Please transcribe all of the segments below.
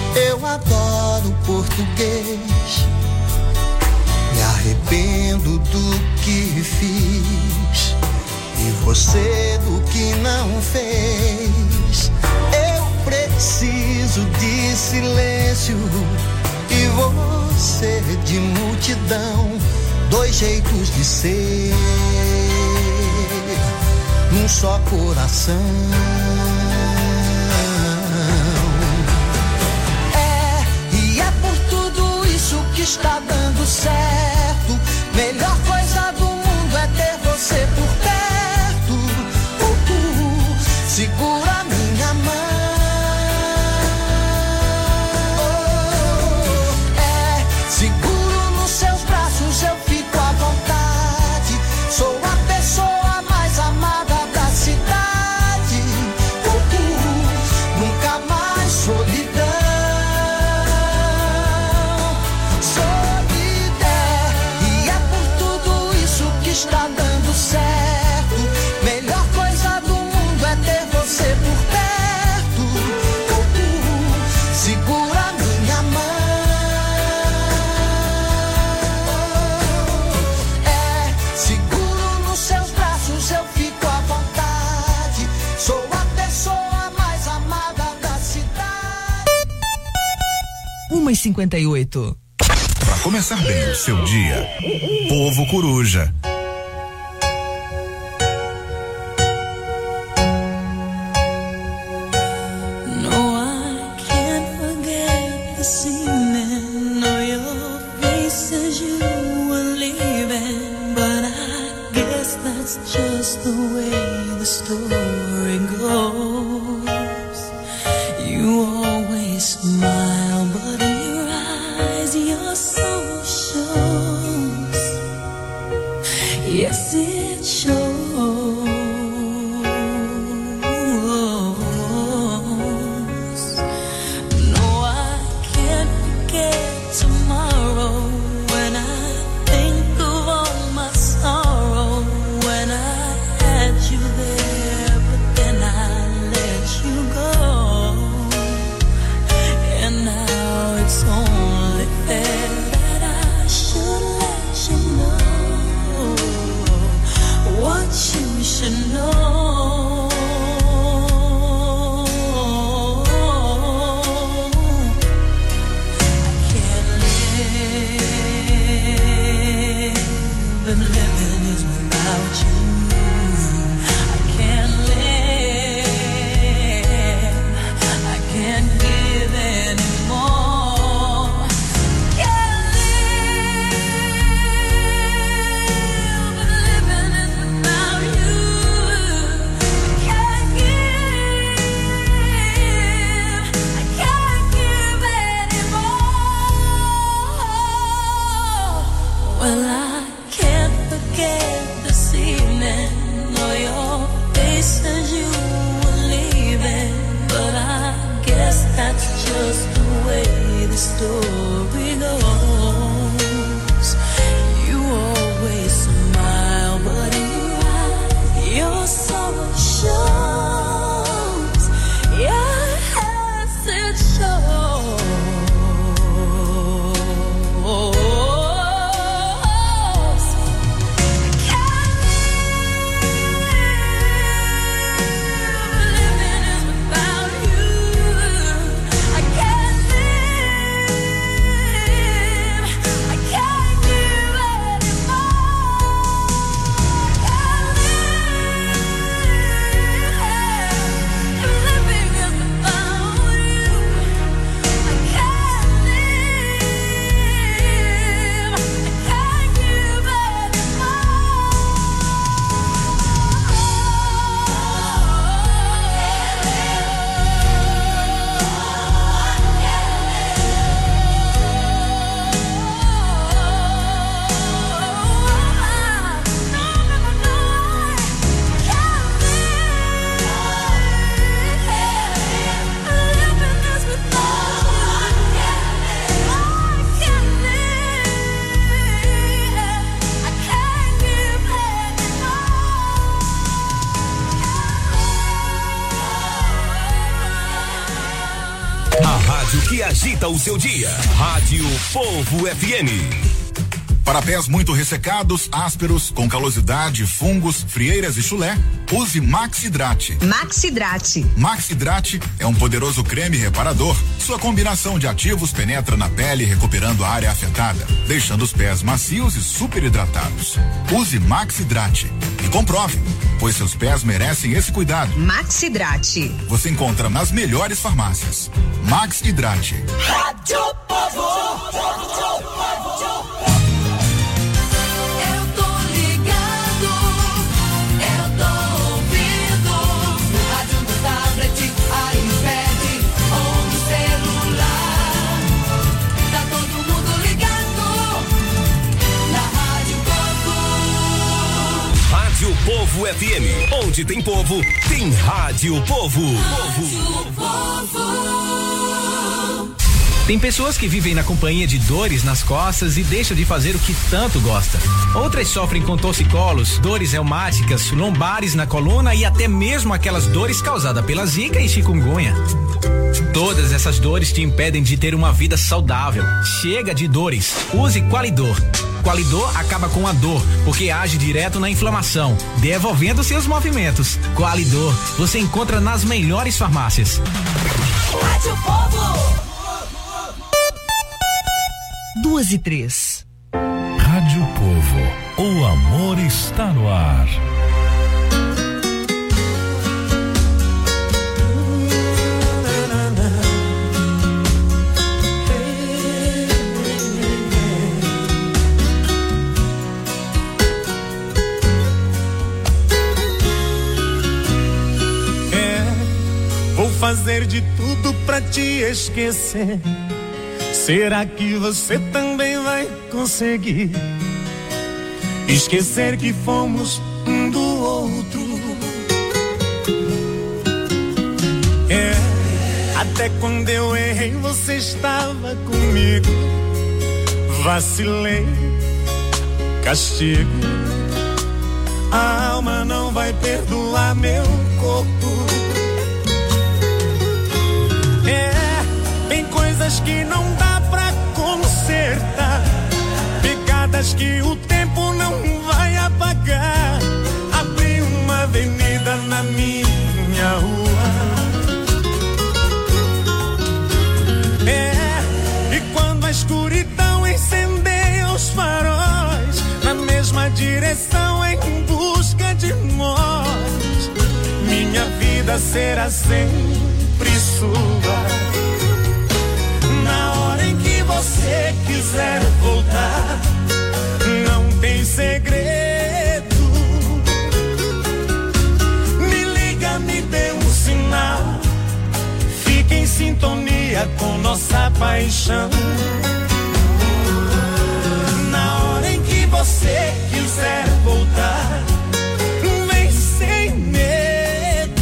Eu adoro português, me arrependo do que fiz e você do que não fez. Eu preciso de silêncio e você de multidão. Dois jeitos de ser num só coração. E é por tudo isso que está dando certo. Melhor coisa do mundo é ter você por perto. Segura minha mão. Seguro nos seus braços, eu fico à vontade. Sou a pessoa mais amada da cidade. Nunca mais solidão. Solidão. E é por tudo isso que está dando certo. Melhor coisa do mundo é ter você por perto. Segura minha mão. Seguro nos seus braços, eu fico à vontade. Sou a pessoa mais amada da cidade. 1h58. Pra começar bem o seu dia, Povo Coruja. No, I can't forget this evening. No, your face as you were leaving. But I guess that's just the way the story goes. You always smile, but in your eyes your soul shows. Yes, it shows. No, I can't forget tomorrow. When I think of all my sorrow, when I had you there, but then I let you go. And now it's only fair that I should let you know what you should know. I can't live, and living is without you. I can't live, I can't give anymore. Can't live, but living is without you. I can't give, I can't give anymore. Well, I can't forget this evening, or your face as you were leaving. But I guess that's just the way the story goes. You always smile, but in your eyes your sorrow shows. Yes, it shows. Living is without you. I can't live. agita o seu dia. Rádio Povo FM. Para pés muito ressecados, ásperos, com calosidade, fungos, frieiras e chulé, use Maxidrate. Maxidrate. Maxidrate é um poderoso creme reparador. Sua combinação de ativos penetra na pele, recuperando a área afetada, deixando os pés macios e super hidratados. Use Maxidrate e comprove, pois seus pés merecem esse cuidado. Maxidrate. Você encontra nas melhores farmácias. Maxidrate. Rádio Povo. Rádio Povo FM, onde tem povo, tem Rádio Povo. Tem pessoas que vivem na companhia de dores nas costas e deixam de fazer o que tanto gosta. Outras sofrem com torcicolos, dores reumáticas, lombares na coluna e até mesmo aquelas dores causadas pela zika e chikungunya. Todas essas dores te impedem de ter uma vida saudável. Chega de dores. Use Qualidor. Qualidor acaba com a dor, porque age direto na inflamação, devolvendo seus movimentos. Qualidor, você encontra nas melhores farmácias. Rádio Povo. 2:03. Rádio Povo, o amor está no ar. Vou fazer de tudo pra te esquecer. Será que você também vai conseguir esquecer que fomos um do outro? Até quando eu errei você estava comigo. Vacilei, castigo. A alma não vai perdoar meu corpo. Tem coisas que não dá pra consertar, pegadas que o tempo não vai apagar. Abri uma avenida na minha rua. E quando a escuridão incendeia os faróis, na mesma direção em busca de nós, minha vida será sempre sua. Na hora em que você quiser voltar, não tem segredo. Me liga, me dê um sinal. Fique em sintonia com nossa paixão. Na hora em que você quiser voltar, vem sem medo.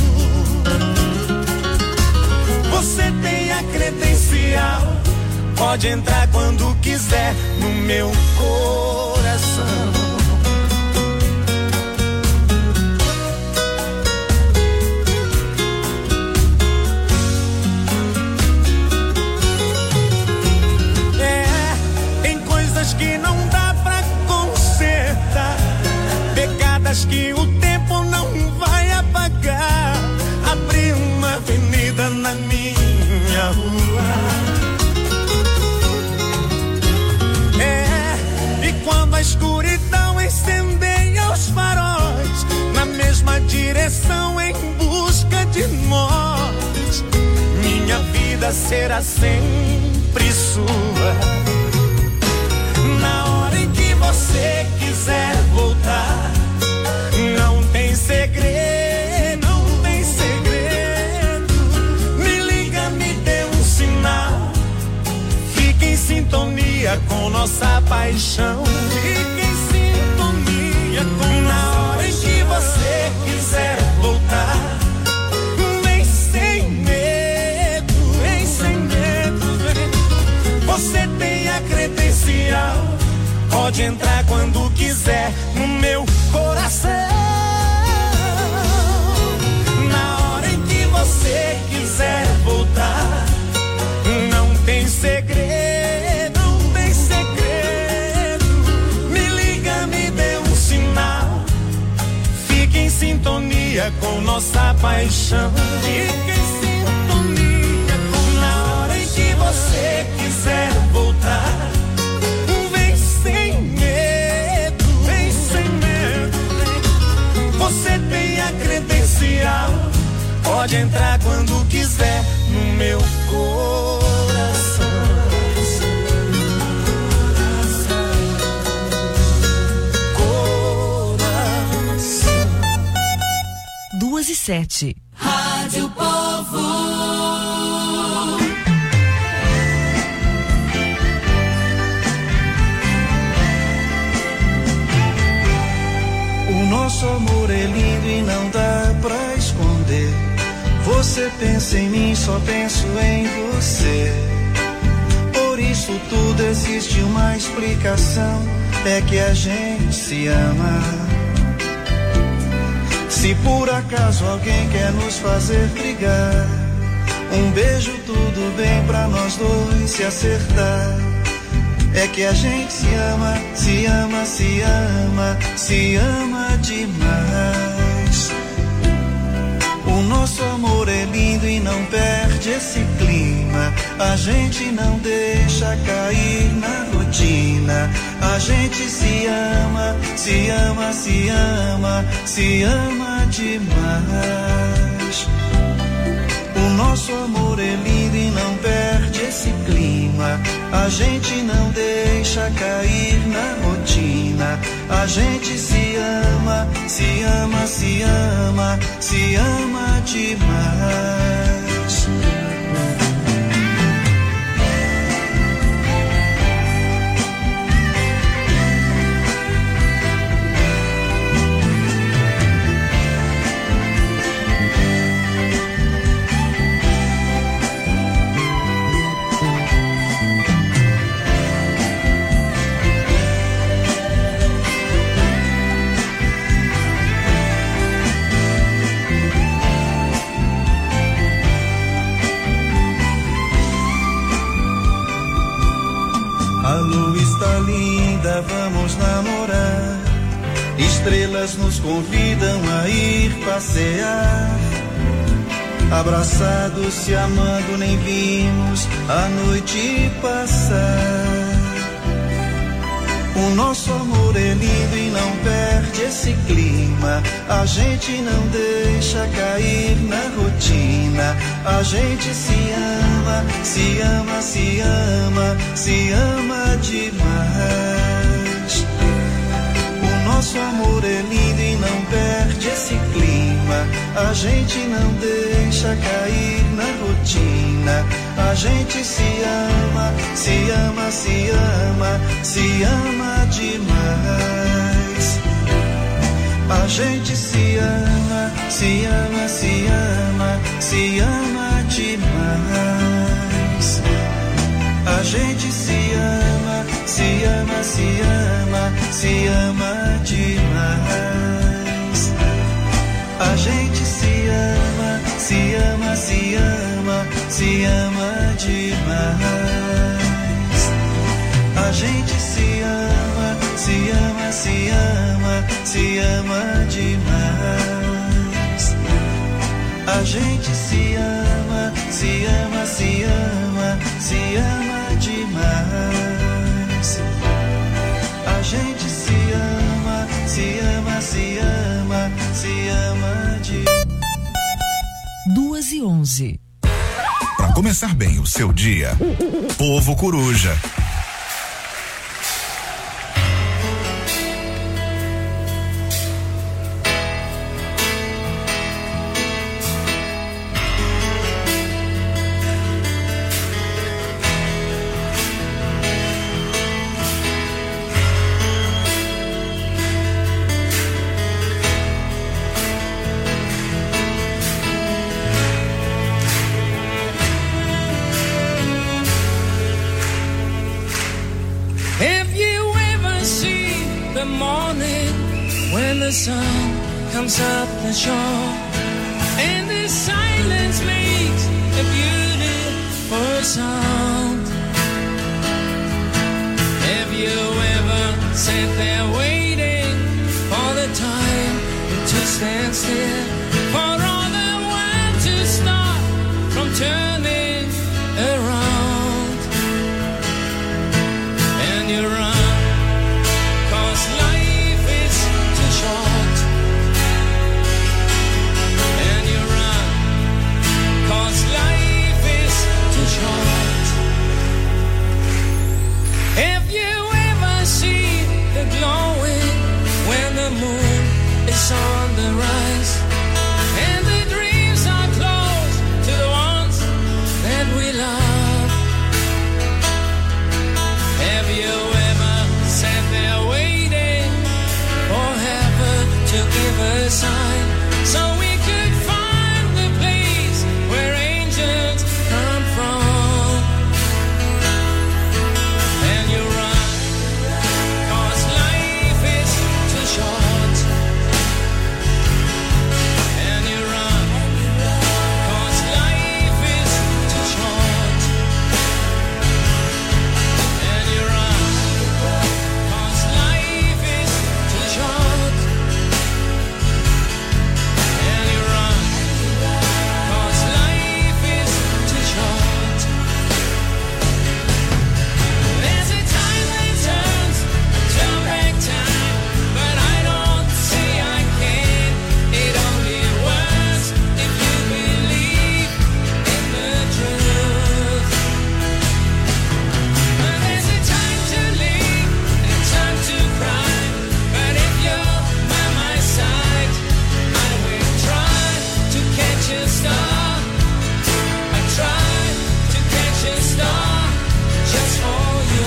Você tem a credencial, pode entrar quando quiser no meu coração. Tem coisas que não dá pra consertar, pegadas que o tempo não vai apagar. Abri uma avenida na minha rua. E quando a escuridão incendeia os faróis, na mesma direção em busca de nós, minha vida será sempre sua. Na hora em que você quiser voltar, não tem segredo, não tem segredo. Me liga, me dê um sinal. Fique em sintonia com nossa paixão. Fique em sintonia com. Na hora em que você quiser voltar, vem sem medo, vem sem medo, vem. Você tem a credencial, pode entrar quando quiser no meu coração. Na hora em que você quiser voltar, não tem é com nossa paixão. Fica em sintonia na hora em que você quiser voltar. Vem sem medo, vem sem medo. Você tem a credencial, pode entrar quando quiser no meu coração. 2:07. Rádio Povo. O nosso amor é lindo e não dá pra esconder. Você pensa em mim, só penso em você. Por isso tudo existe uma explicação, é que a gente se ama. Se por acaso alguém quer nos fazer brigar, um beijo tudo bem pra nós dois se acertar. É que a gente se ama, se ama, se ama, se ama demais. O nosso amor é lindo e não perde esse clima. A gente não deixa cair na rotina. A gente se ama, se ama, se ama, se ama demais. O nosso amor é lindo e não perde esse clima. A gente não deixa cair na rotina. A gente se ama, se ama, se ama, se ama demais. A lua está linda, vamos namorar. Estrelas nos convidam a ir passear. Abraçados, se amando, nem vimos a noite passar. O nosso amor é lindo e não perde esse clima. A gente não deixa cair na rotina. A gente se ama, se ama, se ama, se ama demais. O nosso amor é lindo e não perde esse clima. A gente não deixa cair na rotina. A gente se ama, se ama, se ama, se ama demais. A gente se ama, se ama, se ama, se ama demais. A gente se ama, se ama, se ama, se ama demais. A gente se ama, se ama, se ama, se ama demais. A gente se ama, se ama, se ama, se ama demais. A gente se ama, se ama, se ama, se ama demais. A gente se ama, se ama, se ama, se ama demais. 2:11. Para começar bem o seu dia, Povo Coruja. The sun comes up the shore, and the silence makes a beautiful sound. Have you ever sat there waiting for the time to stand still? from turning around. And you run, 'cause life is too short. And you run, 'cause life is too short. If you ever see the glowing when the moon is on the rise, and the dreams are close to the ones that we love, have you ever sat there waiting for heaven to give a sign, so we could find the place where angels come from? And you run, 'cause life is too short. And you run, 'cause life is too short. And you run, 'cause life is too short. And you run, 'cause life is too short. There's a time that turns, turn back time, but I don't see I can. It only works if you believe in the truth. There's a time to live and a time to cry, but if you're by my side, I will try to catch a star. I try to catch a star just for you.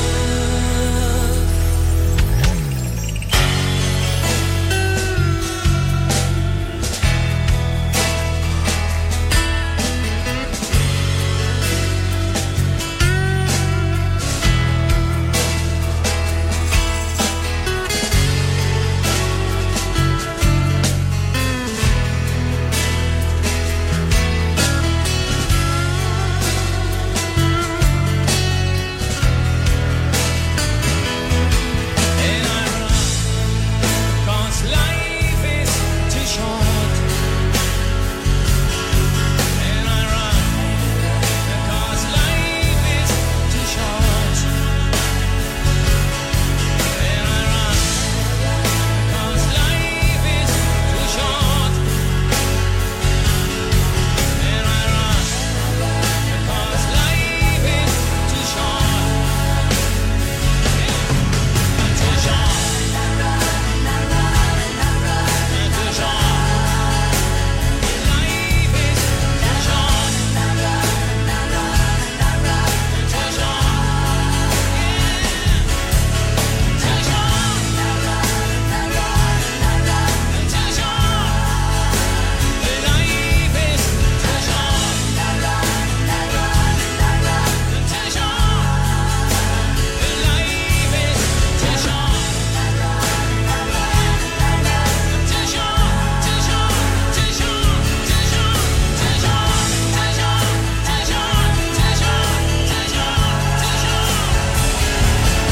And I run, 'cause life is too short. And I run, 'cause life is too short. And I run, 'cause life is too short. And I run, 'cause life is too short. Too short. Too short. Life is too short. Too short. Too short. Too short. Life is too short. Too short. Life is too short. Too short. Too short. Too short. Too short. Too short. Too short. Too short. Too short. Too short. Too short.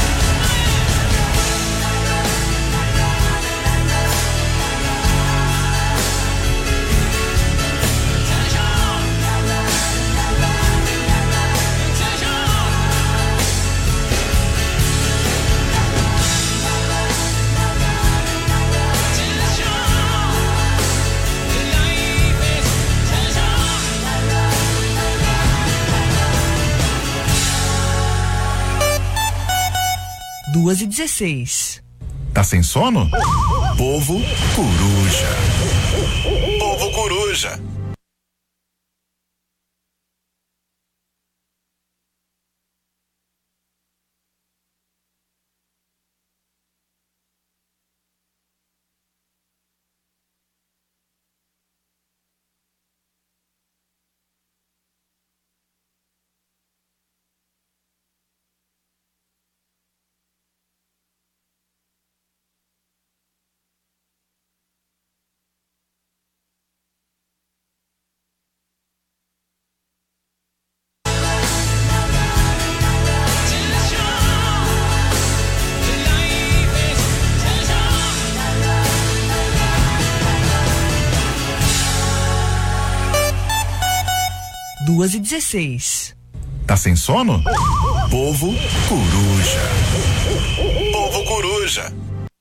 Duas e 16. Tá sem sono? Povo Coruja. Povo Coruja. 2h16. Tá sem sono? Povo Coruja. Povo Coruja.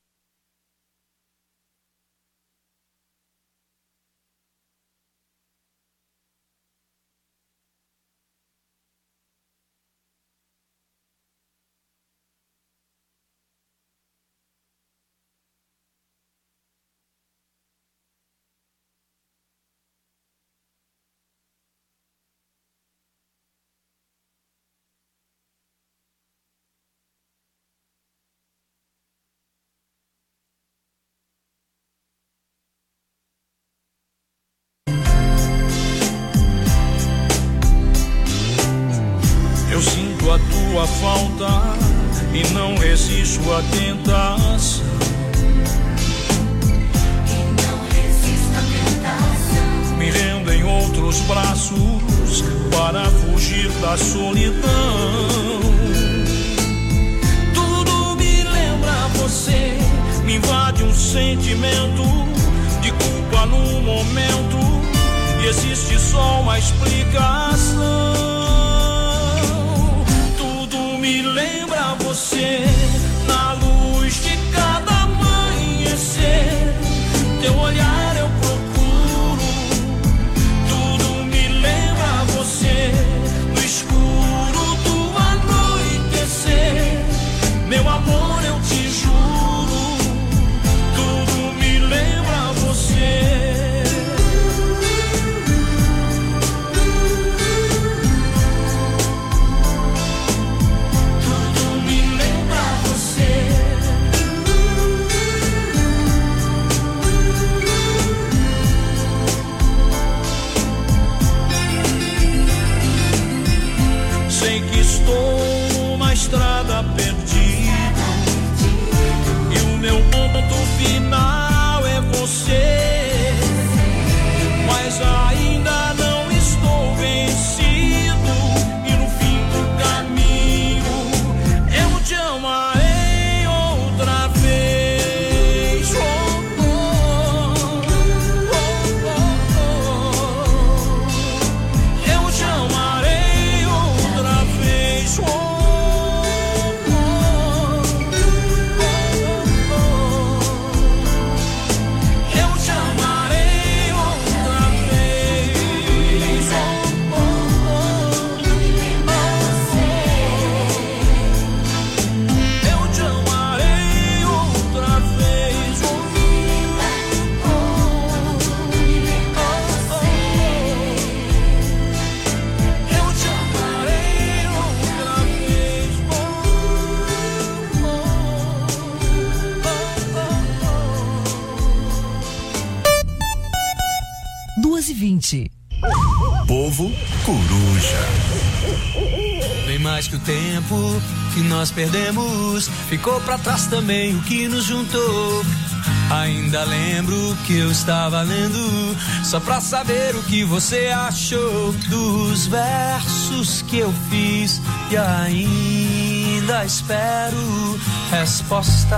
Eu sinto a tua falta e não resisto à tentação. Me rendo em outros braços para fugir da solidão. Tudo me lembra você, me invade um sentimento de culpa no momento e existe só uma explicação. Me lembra você na luz de cada amanhecer. Teu olhar eu procuro. Tudo me lembra você no escuro do anoitecer. Meu amor, eu te juro. Tudo me lembra você. Sei que estou numa estrada perdido e o meu ponto final é você, mas ainda não estou vencido e no fim do caminho eu te amarei outra vez. Eu te amarei outra vez. Eu te amarei outra vez. Eu te amarei outra vez. Eu te amarei outra vez. 2h20. Povo Coruja. Bem mais que o tempo que nós perdemos, ficou pra trás também o que nos juntou. Ainda lembro que eu estava lendo só pra saber o que você achou dos versos que eu fiz e ainda espero resposta.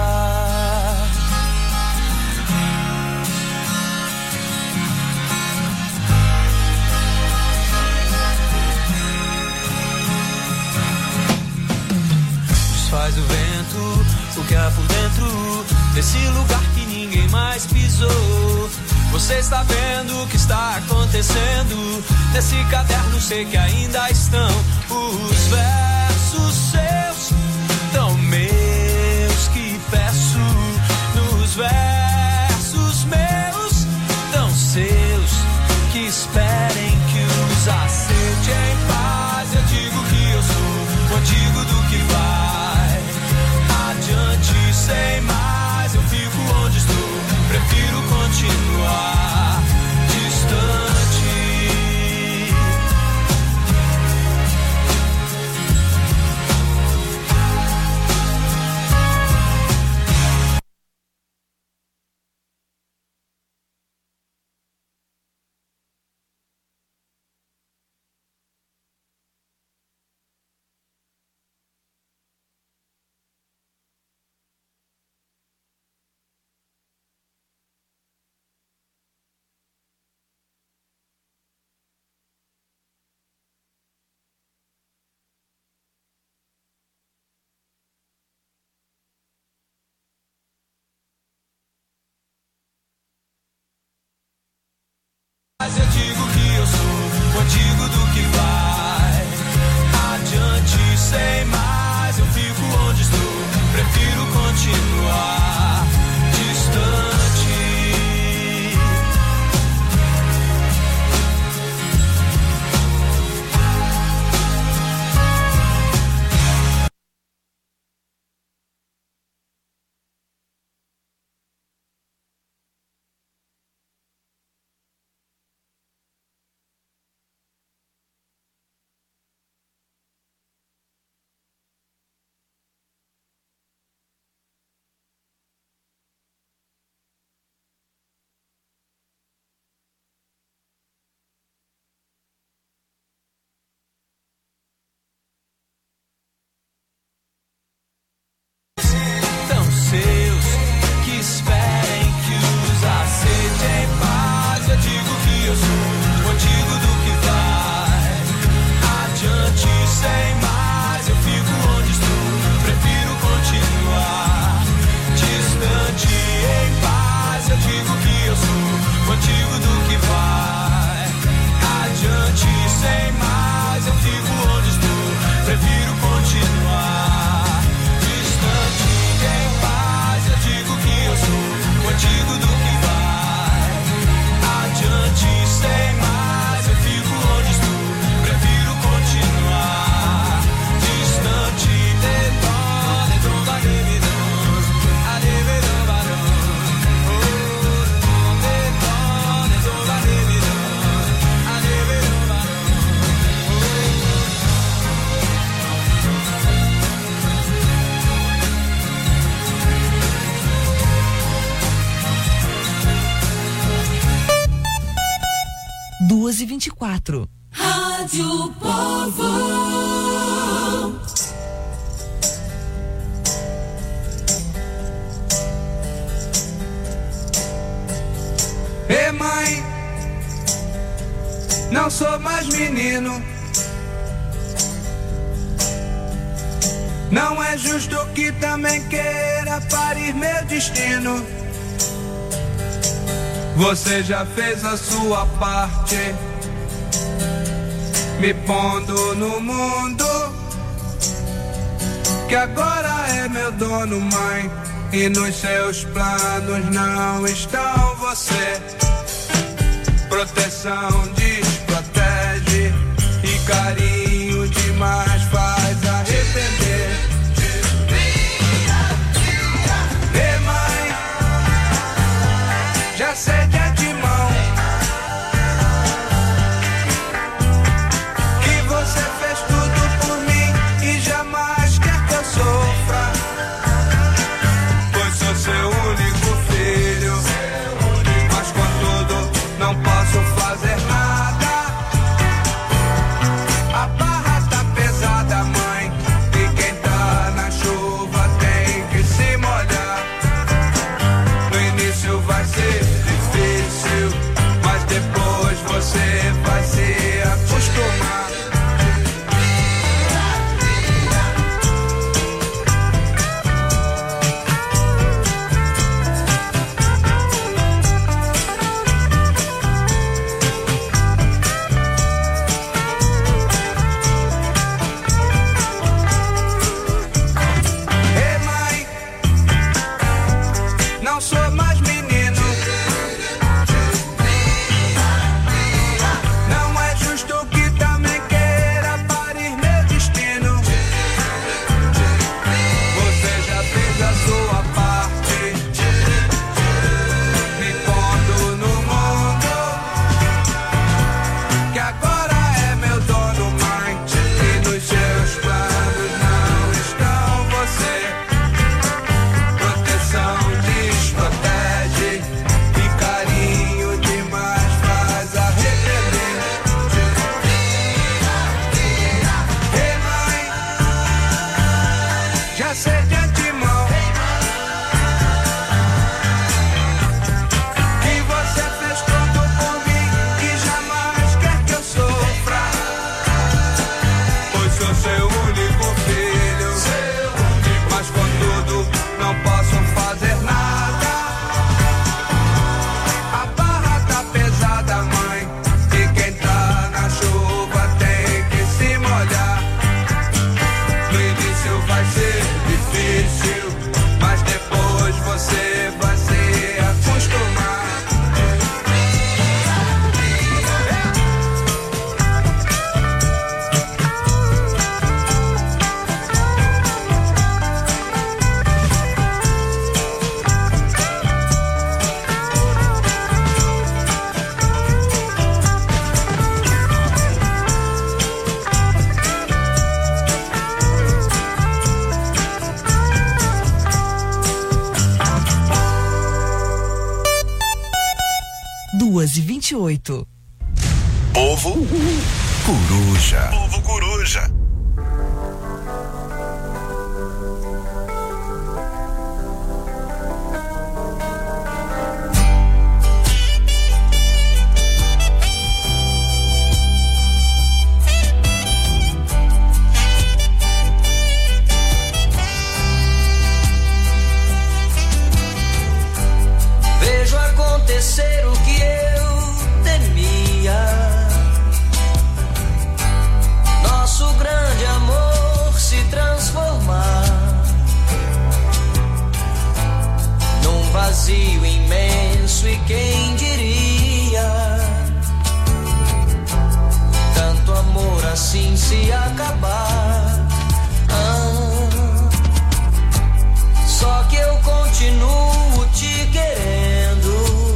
Faz o vento, o que há por dentro desse lugar que ninguém mais pisou. Você está vendo o que está acontecendo nesse caderno, sei que ainda estão os versos seus, tão meus que peço. Nos versos meus, tão seus, que esperem que os aceite em paz. Eu digo que eu sou o antigo do que vai adiante sem mais. Eu fico onde estou, prefiro continuar distante. Mas eu digo que eu sou contigo do que vai adiante, sem mais eu fico onde estou, prefiro continuar distante. e 24. Rádio Povo. Ei, mãe, não sou mais menino. Não é justo que também queira parir meu destino. Você já fez a sua parte, me pondo no mundo, que agora é meu dono, mãe. E nos seus planos não estão você. Proteção desprotege e carinho demais faz arrepender. Ei, mãe, já sei de antemão que você fez tudo por mim e jamais quer que eu sofra, pois sou seu único filho. Mas contudo não posso fazer nada. 2h28. Povo Coruja. Povo Coruja. Vejo acontecer o que eu temia. Nosso grande amor se transformar num vazio imenso, e quem diria tanto amor assim se acabar. Só que eu continuo te querendo,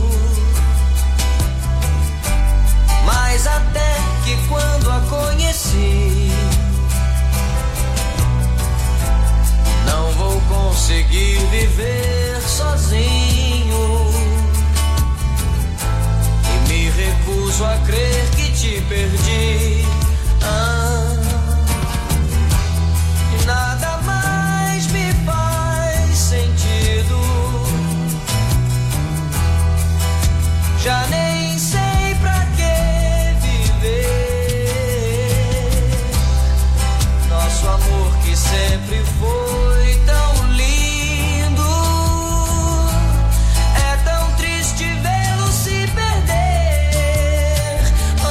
mas até que quando a conheci, não vou conseguir viver sozinho, e me recuso a crer que te perdi. Nada mais me faz sentido, já nem sei pra que viver. Nosso amor que sempre foi tão lindo, é tão triste vê-lo se perder.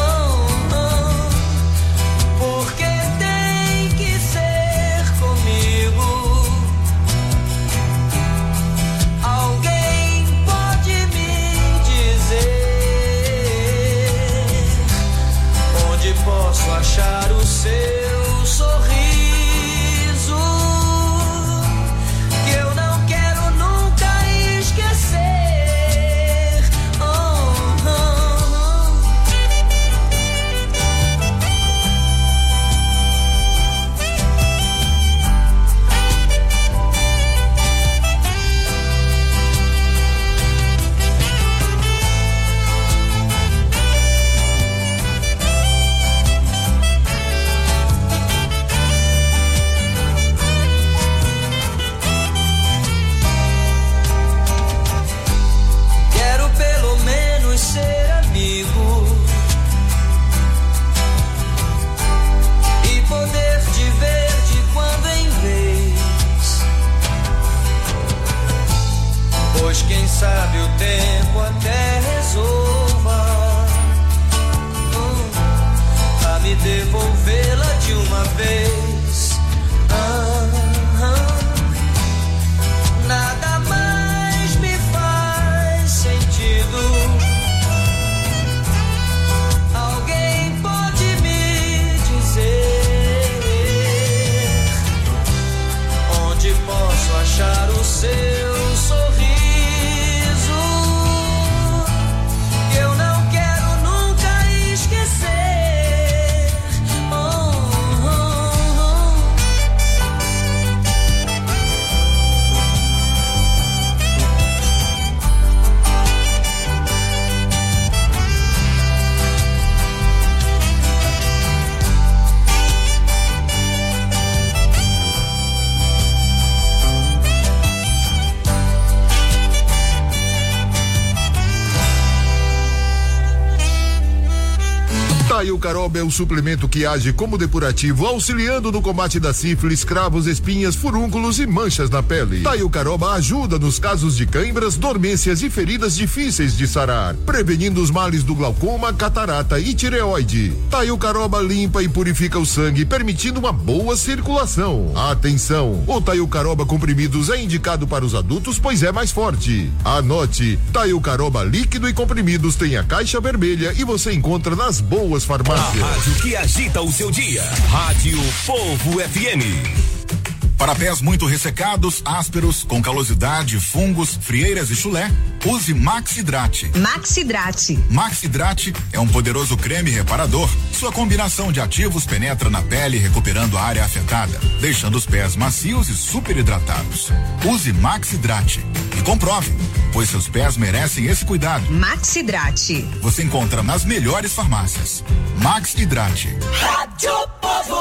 Porque tem que ser comigo. Alguém pode me dizer onde posso achar o seu sorriso, que eu não quero nunca esquecer. Quero pelo menos ser amigo e poder te ver de quando em vez, pois quem sabe o tempo até resolva a me devolvê-la de uma vez. Nada mais me faz sentido. Alguém pode me dizer onde posso achar o seu sorriso, que eu não quero nunca esquecer. Taio Caroba é o suplemento que age como depurativo, auxiliando no combate da sífilis, cravos, espinhas, furúnculos e manchas na pele. Taio Caroba ajuda nos casos de cãibras, dormências e feridas difíceis de sarar, prevenindo os males do glaucoma, catarata e tireoide. Taio Caroba limpa e purifica o sangue, permitindo uma boa circulação. Atenção, o Taio Caroba comprimidos é indicado para os adultos, pois é mais forte. Anote, Taio Caroba líquido e comprimidos tem a caixa vermelha e você encontra nas boas farmácias. A rádio que agita o seu dia. Rádio Povo FM. Para pés muito ressecados, ásperos, com calosidade, fungos, frieiras e chulé, use Maxidrate. Maxidrate. Maxidrate é um poderoso creme reparador. Sua combinação de ativos penetra na pele, recuperando a área afetada, deixando os pés macios e super hidratados. Use Maxidrate e comprove, pois seus pés merecem esse cuidado. Maxidrate. Você encontra nas melhores farmácias. Maxidrate. Rádio Povo.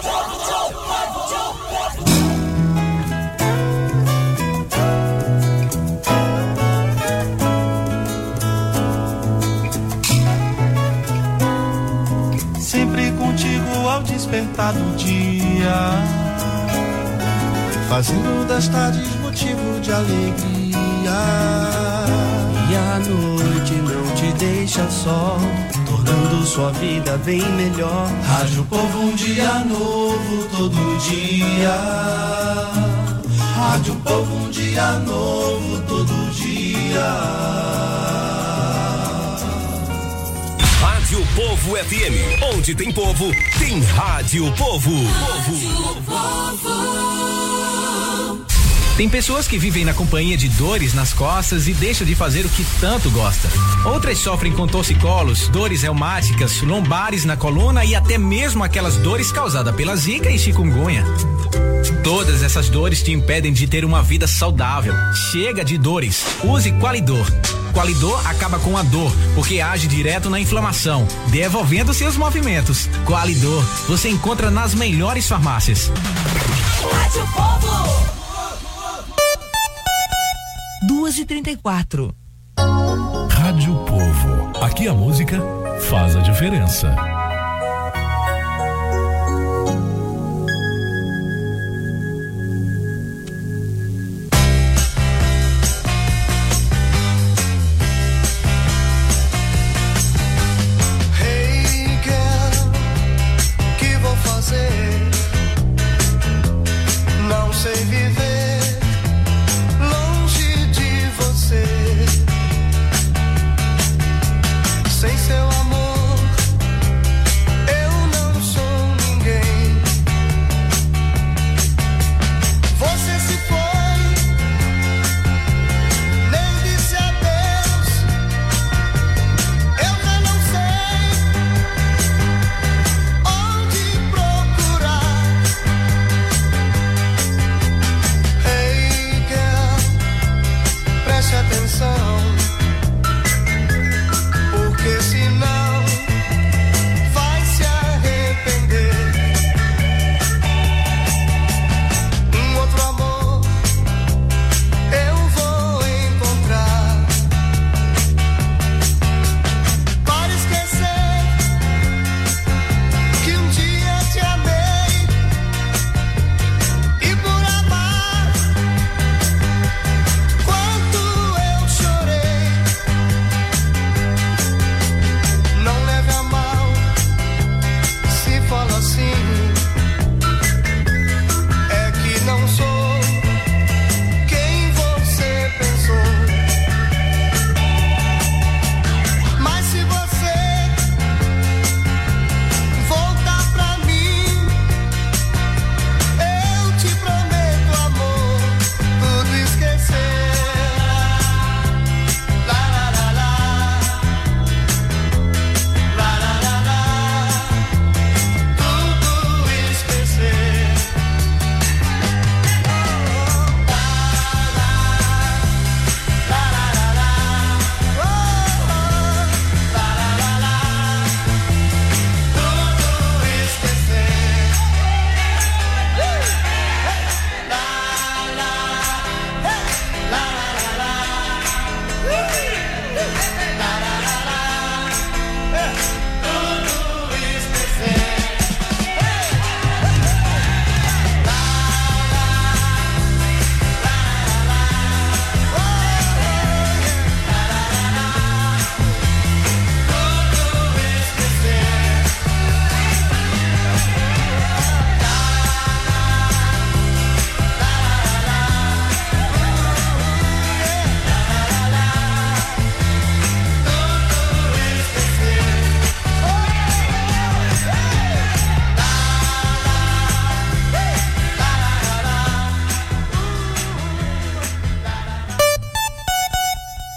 Sempre contigo ao despertar do dia, fazendo das tardes motivo de alegria. E a noite não te deixa só, tornando sua vida bem melhor. Rádio Povo, um dia novo todo dia. Rádio Povo, um dia novo todo dia. Rádio Povo FM, onde tem povo, tem Rádio Povo. Tem pessoas que vivem na companhia de dores nas costas e deixam de fazer o que tanto gosta. Outras sofrem com torcicolos, dores reumáticas, lombares na coluna e até mesmo aquelas dores causadas pela zika e chikungunya. Todas essas dores te impedem de ter uma vida saudável. Chega de dores. Use Qualidor. Qualidor acaba com a dor, porque age direto na inflamação, devolvendo seus movimentos. Qualidor, você encontra nas melhores farmácias. Rádio Povo. 2h34. Rádio Povo. Aqui a música faz a diferença. Não sei viver longe de você, sem seu amor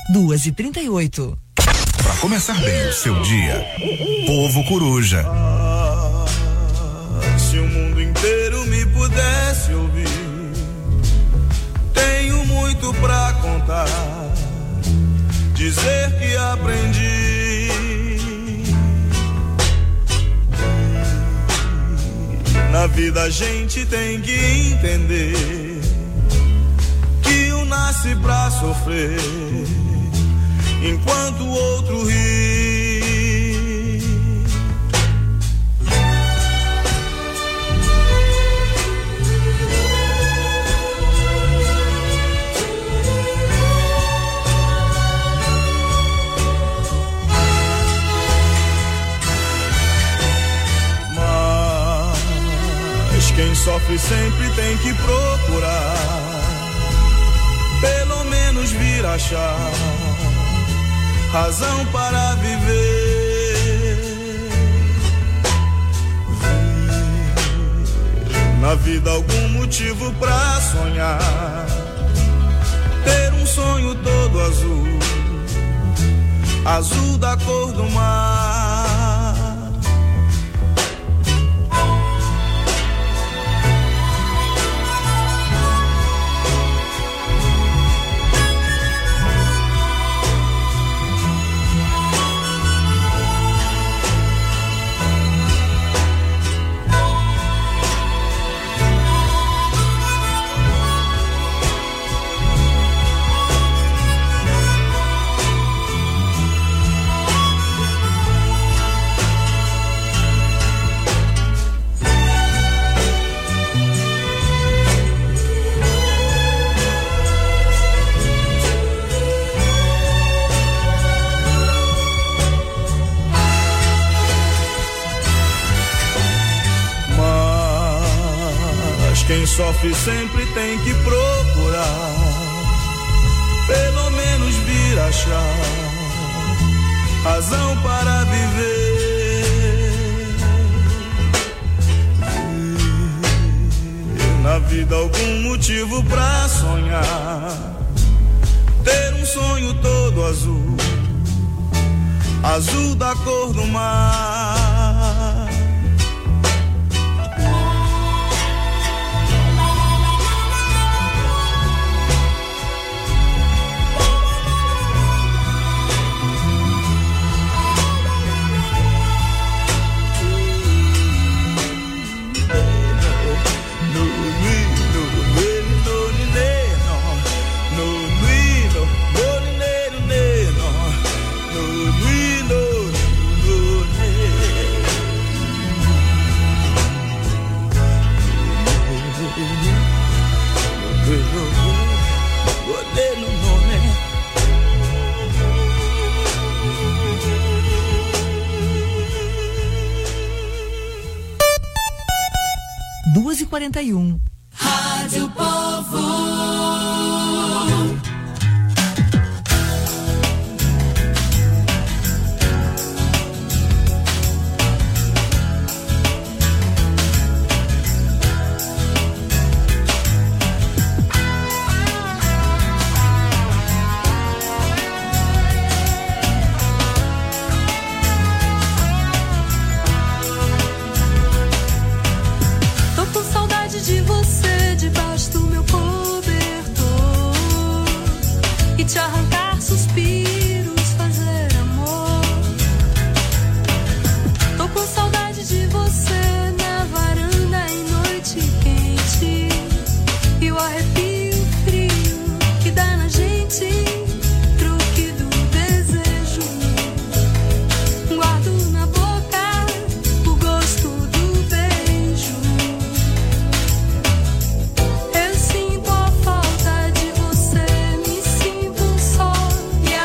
2h38. Para começar bem o seu dia, Povo Coruja. Se o mundo inteiro me pudesse ouvir, tenho muito pra contar, dizer que aprendi. Na vida a gente tem que entender que um nasce pra sofrer, enquanto o outro ri. Mas quem sofre sempre tem que procurar, pelo menos vir achar razão para viver. Na vida algum motivo pra sonhar, ter um sonho todo azul, azul da cor do mar. Quem sofre sempre tem que procurar, pelo menos vir achar razão para viver. Na vida algum motivo pra sonhar, ter um sonho todo azul, azul da cor do mar. e 41. Rádio Povo. De você debaixo do meu cobertor e te arrancar suspiros, fazer amor. Tô com saudade de você na varanda em noite quente e o arrepio frio que dá na gente, truque do desejo. Guardo na boca o gosto do beijo. Eu sinto a falta de você, me sinto só e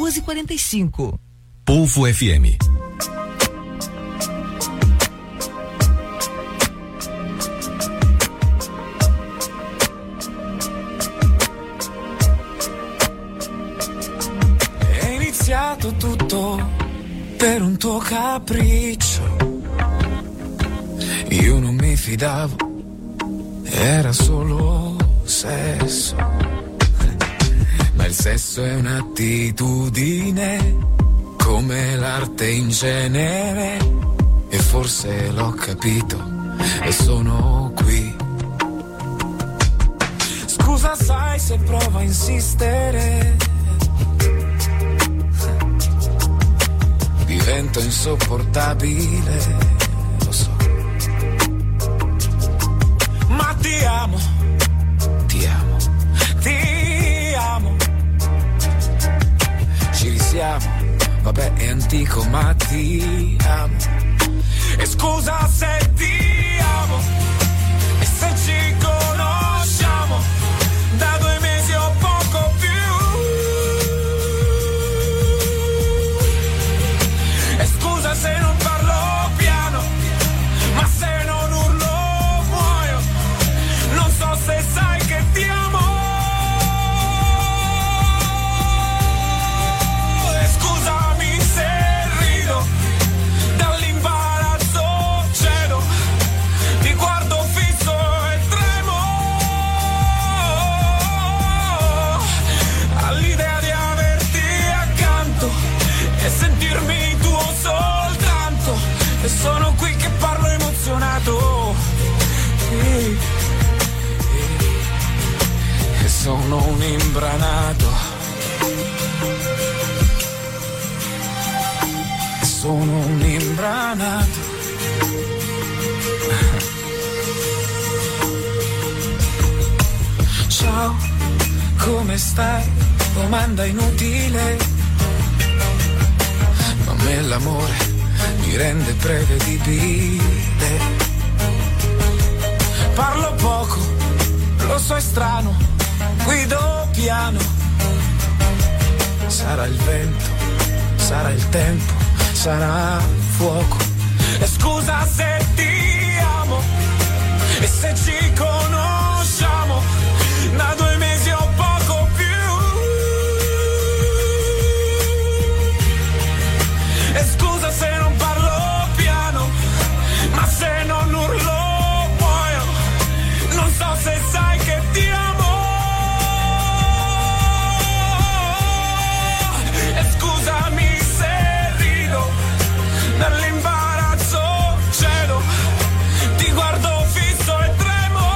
2h45. Polvo FM. È iniziato tutto per un tuo capriccio. Io non mi fidavo, era solo sesso. Ma il sesso è un'attitudine, come l'arte in genere. E forse l'ho capito e sono qui. Scusa, sai se provo a insistere, divento insopportabile, lo so. Ma ti amo, ti amo, ti amo. Ci risiamo, vabbè è antico ma ti amo. E scusa se ti amo, e se ci conosciamo da 2 mesi o poco più. E scusa se non parlo piano, ma se non urlo muoio. Non so se sai che ti amo. E scusami se rido, dall'imbarazzo cedo, ti guardo fisso e tremo all'idea di averti accanto e sentirmi tuo soltanto. E sono qui che parlo emozionato, e sono un imbranato, e sono un imbranato. Ciao, come stai? Domanda inutile, ma a me l'amore mi rende prevedibile. Parlo poco, lo so è strano, guido piano. Sarà il vento, sarà il tempo, sarà fuoco. E scusa se ti amo, e se ci conosciamo da 2 mesi o poco più. E scusa se non parlo piano, ma se non urlo muoio. Non so se sai che ti amo. E scusami se rido, dall'imbarazzo cedo, ti guardo fisso e tremo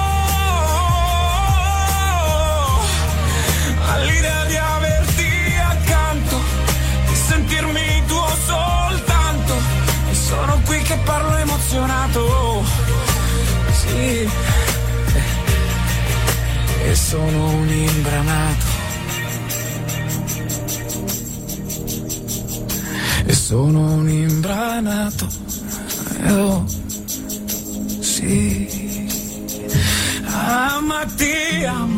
all'idea di averti accanto, di sentirmi tuo soltanto. E sono qui che parlo emozionato, sì, e sono un imbranato, e sono un imbranato, oh, sì, ma ti amo.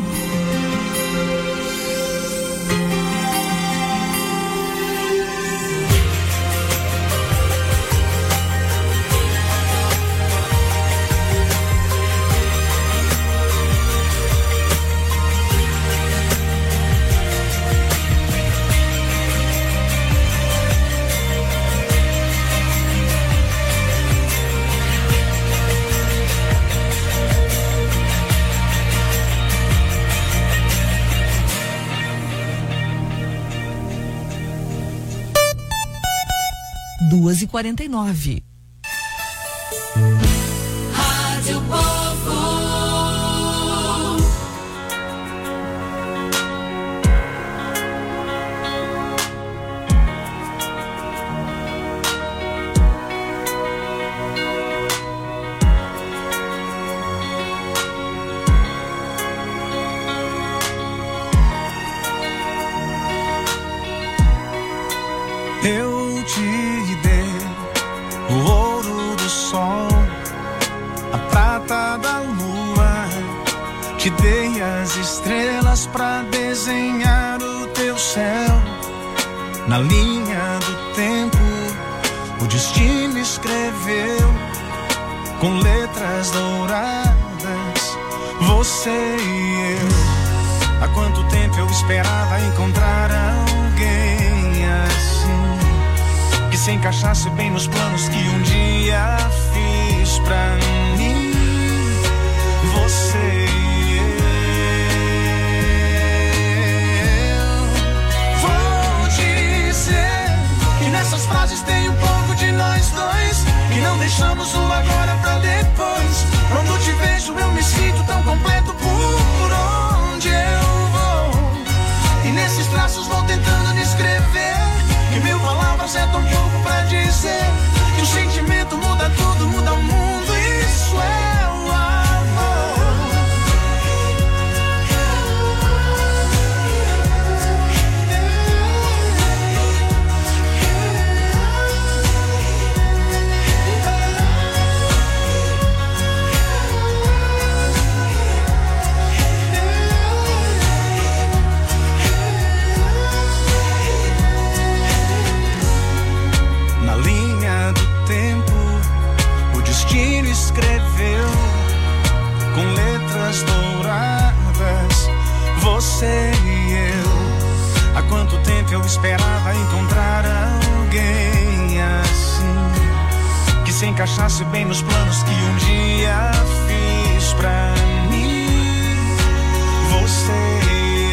Duas e 49. Rádio Povo. Eu te dei o ouro do sol, a prata da lua, te dei as estrelas pra desenhar o teu céu. Na linha do tempo, o destino escreveu com letras douradas, você e eu. Há quanto tempo eu esperava encontrar alguém assim, que se encaixasse bem nos planos que um dia fiz pra mim. Você e eu. Vou dizer que nessas frases tem um pouco de nós dois, que não deixamos o agora pra depois. Quando te vejo eu me sinto tão completo por onde eu vou. E nesses traços vou tentando descrever que mil palavras é tão pouco pra dizer que o sentimento muda tudo, muda o mundo. Isso é o amor. Escreveu com letras douradas, você e eu. Há quanto tempo eu esperava encontrar alguém assim, que se encaixasse bem nos planos que um dia fiz pra mim. Você e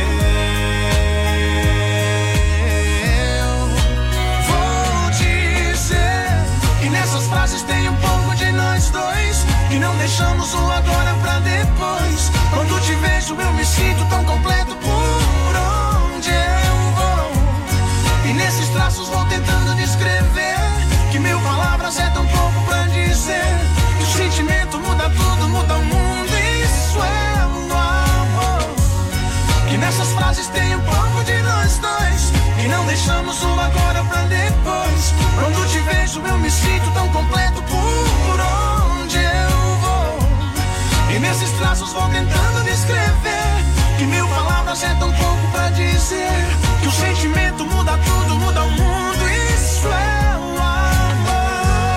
eu. Vou dizer que nessas frases tem um pouco de nós dois, que não deixamos o agora pra depois. Quando te vejo eu me sinto tão completo por onde eu vou. E nesses traços vou tentando descrever que mil palavras é tão pouco pra dizer que o sentimento muda tudo, muda o mundo. Isso é o amor. Que nessas frases tem um pouco de nós dois, que não deixamos o agora pra depois. Quando te vejo eu me sinto tão completo por onde eu vou. E nesses traços vou tentando descrever que mil palavras é tão pouco pra dizer que o sentimento muda tudo, muda o mundo. Isso é o amor.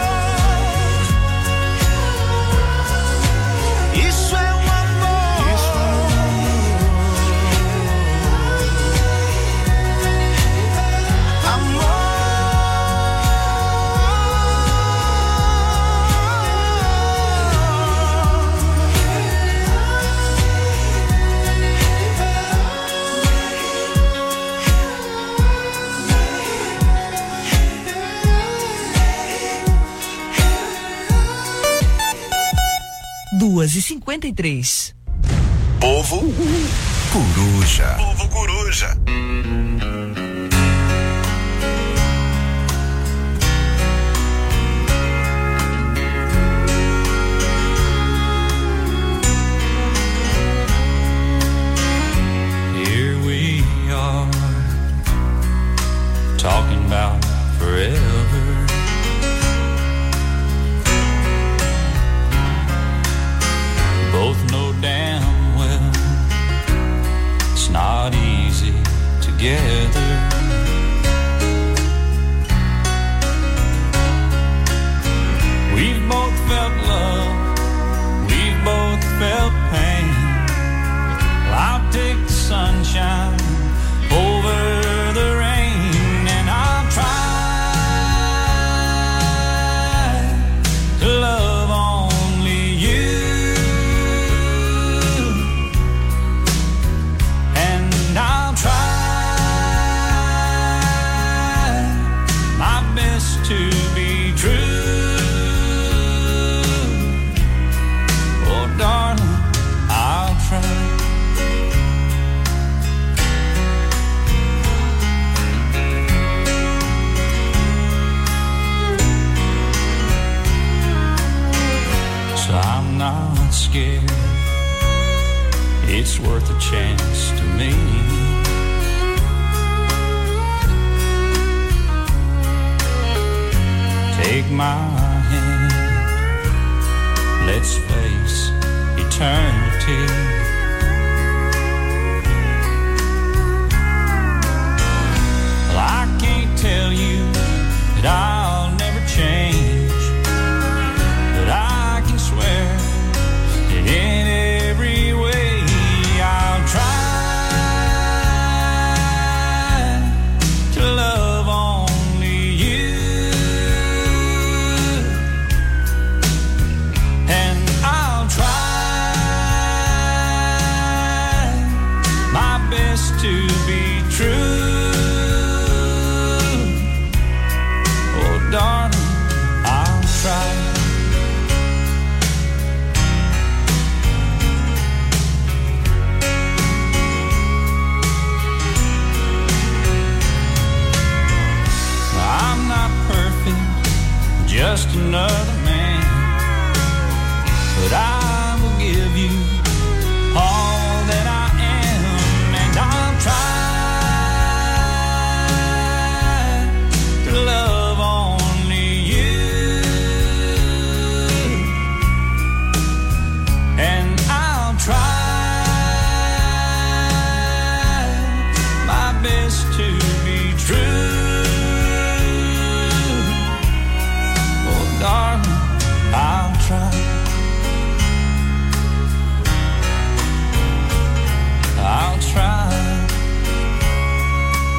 Isso é o amor. Isso é o amor. Duas e 53. Povo Coruja. Povo Coruja. Here we are, talking about forever. Both know damn well it's not easy together. We've both felt love, we've both felt pain. Well, I'll take the sunshine over the rain, and I'll try to love only you. To be true, oh darling, I'll try. So I'm not scared, it's worth a chance to me. Take my hand, let's face eternity. Well, I can't just another man. But I will give you all that I am, and I'll try to love only you, and I'll try my best to be true.